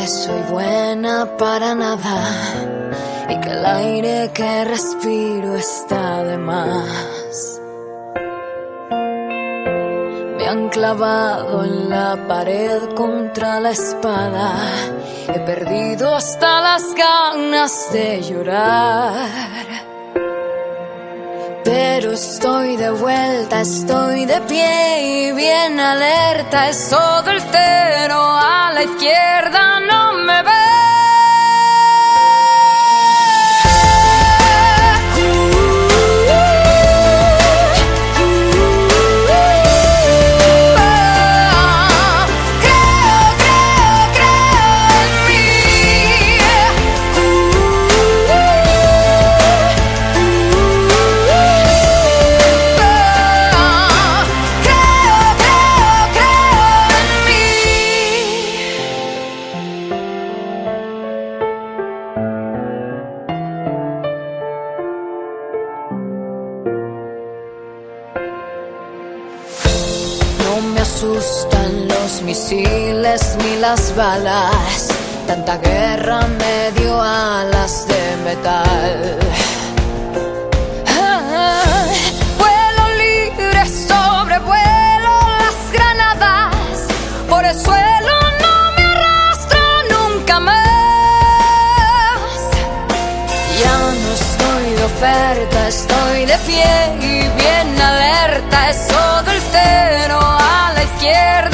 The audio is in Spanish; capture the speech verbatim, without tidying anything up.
que soy buena para nada y que el aire que respiro está de más. Me han clavado en la pared contra la espada. He perdido hasta las ganas de llorar. Pero estoy de vuelta, estoy de pie y bien alerta. Es todo el cero a la izquierda, no me ve. No me asustan los misiles ni las balas. Tanta guerra me dio alas de metal. Ah, vuelo libre, sobrevuelo las granadas. Por el suelo no me arrastro nunca más. Ya no estoy de oferta, estoy de pie y bien alerta. Es todo el cero a la izquierda.